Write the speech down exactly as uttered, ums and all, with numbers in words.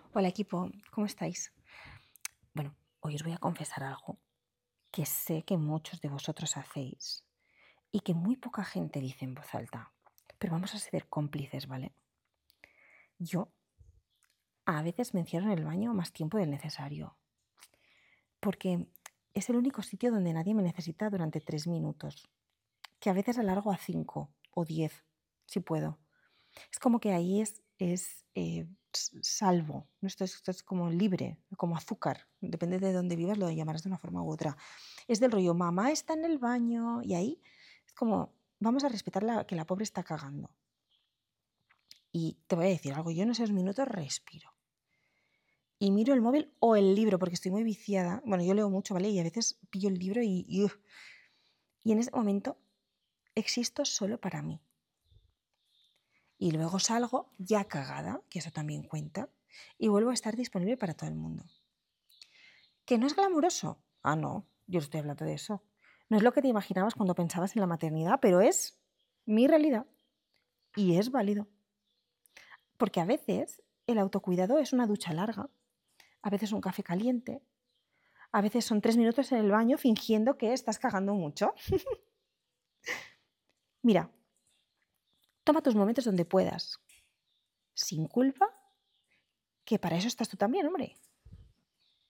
Hola equipo, ¿cómo estáis? Bueno, hoy os voy a confesar algo que sé que muchos de vosotros hacéis y que muy poca gente dice en voz alta, pero vamos a ser cómplices, ¿vale? Yo a veces me encierro en el baño más tiempo del necesario, porque es el único sitio donde nadie me necesita durante tres minutos, que a veces alargo a cinco o diez, si puedo. Es como que ahí es, es eh, salvo, ¿no? Esto, es, esto es como libre, como azúcar, depende de dónde vivas, lo llamarás de una forma u otra. Es del rollo, mamá está en el baño y ahí es como, vamos a respetar la, que la pobre está cagando. Y te voy a decir algo, yo en esos minutos respiro. Y miro el móvil o el libro, porque estoy muy viciada. Bueno, yo leo mucho, ¿vale? Y a veces pillo el libro y, y, uf. y en ese momento existo solo para mí. Y luego salgo ya cagada, que eso también cuenta, y vuelvo a estar disponible para todo el mundo. ¿Que no es glamuroso? Ah, no, yo estoy hablando de eso. No es lo que te imaginabas cuando pensabas en la maternidad, pero es mi realidad y es válido. Porque a veces el autocuidado es una ducha larga, a veces un café caliente, a veces son tres minutos en el baño fingiendo que estás cagando mucho. Mira, toma tus momentos donde puedas, sin culpa, que para eso estás tú también, hombre.